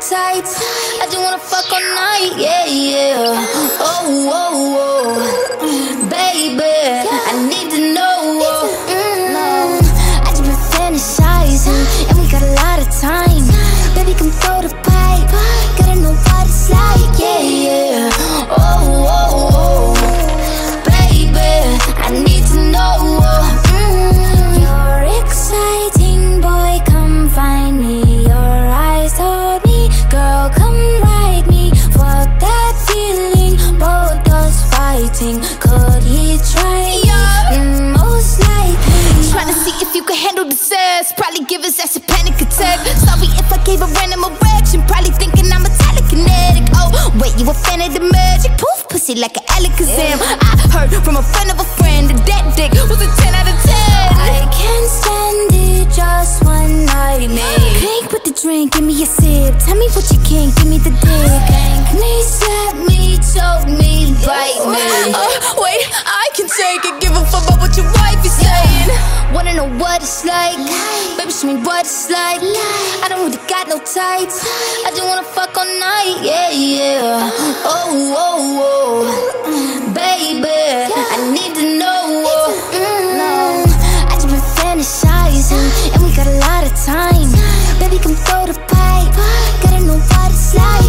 tights. I just wanna fuck all night, yeah, yeah. Oh, oh, oh, baby, I need to know. I just been fantasizing, and we got a lot of time. Baby, come throw the pipe. Gotta know what it's like, yeah, yeah. Oh, oh, oh, baby, I need to know. You're exciting, boy, come find me. Your eyes told me, girl, come ride me. Fuck that feeling, both us fighting. Could he try me? Most likely. Trying to see if you can handle the sass. Probably give his ass a panic attack. Sorry if I gave a random erection. Probably thinking I'm a telekinetic. Oh, wait, you a fan of the magic? Poof, pussy like an Alakazam. I heard from a friend of a friend that dick was a 10 out of 10. I can't stand it, just one night, man. Clink with the drink, give me a sip. Tell me what you can, give me the dick. Please slap me, choke me, bite me. Wait, I can take it. Give a fuck about what your wife is saying. Wanna know what it's like? Baby, show me what it's like. I don't really got no tights. I just wanna fuck all night, yeah, yeah. Oh, oh, oh, baby, I need to know. I just been fantasizing, and we got a lot of time. Baby, come throw the pipe. Gotta know what it's like.